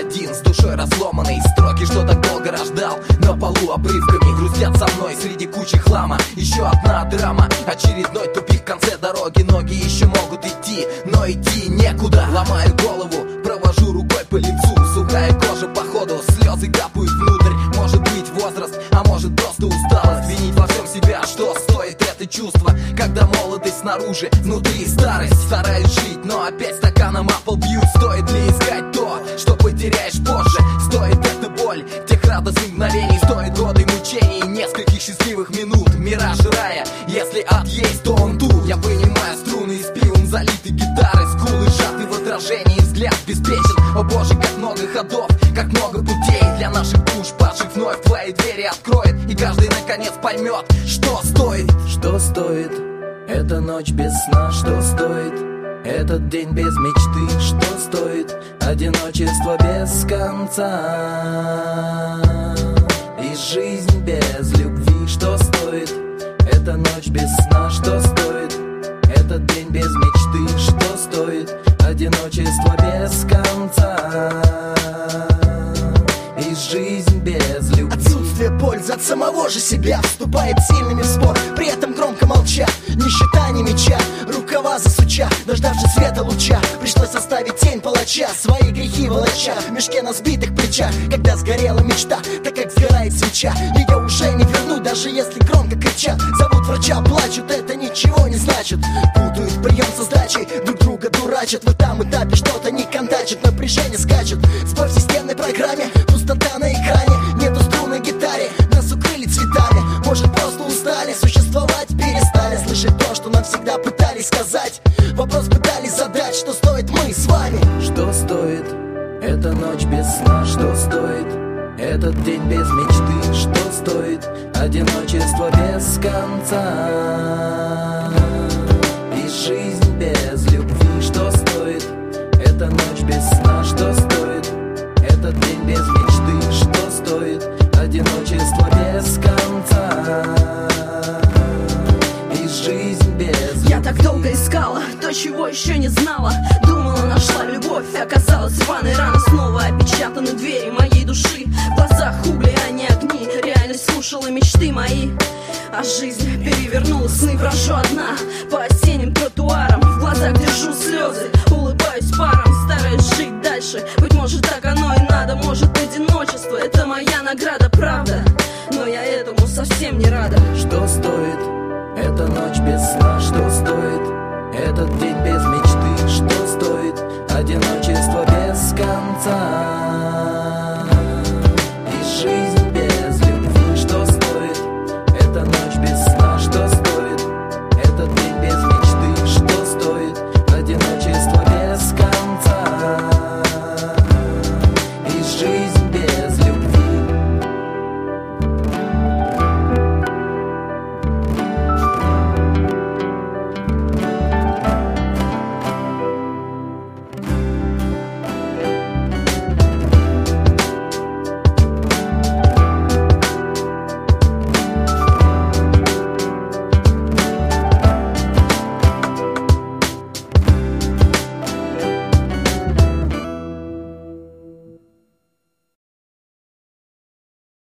один, с душой разломанной. Строки, что так долго рождал, на полу обрывками грустят со мной среди кучи хлама. Еще одна драма, очередной тупик в конце дороги. Ноги еще могут идти, но идти некуда. Ломаю голову, провожу рукой по лицу. Сухая кожа походу, слезы капают внутрь. Может быть возраст, а может просто усталость. Винить во всем себя, что стоит это чувство, когда молодость снаружи, внутри старость. Стараюсь жить, но опять стаканом о пол бьют. Стоит ли искать то, что потеряешь позже? Стоит эта боль тех радостных мгновений? Стоит годы мучений, нескольких счастливых минут? Мираж рая, если ад есть, то он тут. Я вынимаю струны из пивом залитой гитары. Скулы сжаты в отражении, взгляд беспечен. О боже, как много ходов, как много путей. Для наших душ падших вновь твои двери откроет. И каждый наконец поймет, что стоит. Что стоит эта ночь без сна? Что стоит этот день без мечты? Что стоит одиночество без конца? И жизнь без любви? Что стоит эта ночь без сна? Что стоит этот день без мечты? Что стоит одиночество без конца? И жизнь без любви? Отсутствие пользы от самого же себя вступает сильными в спор, при этом громко молча. Нищета, не меча, рукава засуча. Дождавшись света луча, пришлось оставить тень палача. Свои грехи волоча в мешке на сбитых плечах. Когда сгорела мечта, так как сгорает свеча, ее уже не вернуть, даже если громко кричат. Зовут врача, плачут, это ничего не значит. Путают прием со сдачей, друг друга дурачат. В этом этапе что-то не контачит, напряжение скачет. Сбой в системной программе, пустота на экране. Нету струн на гитаре, нас укрыли цветами. Может, просто устали, существовать перестали. Слышать то, что нам всегда пытались сказать. Вопрос пытались задать, что стоит мы с вами. Что стоит эта ночь без сна? Что стоит этот день без мечты? Что стоит одиночество без конца? И жизнь без любви? Что стоит эта ночь без сна? Что стоит этот день без мечты? Что стоит одиночество без конца? И жизнь без любви? Я так долго искала то, чего еще не знала. Думала, нашла любовь, оказалась рваной раны. Снова опечатаны двери моей души. В глазах угли, а не огни. Реальность слушала мечты мои, а жизнь перевернула сны. Брожу одна по осенним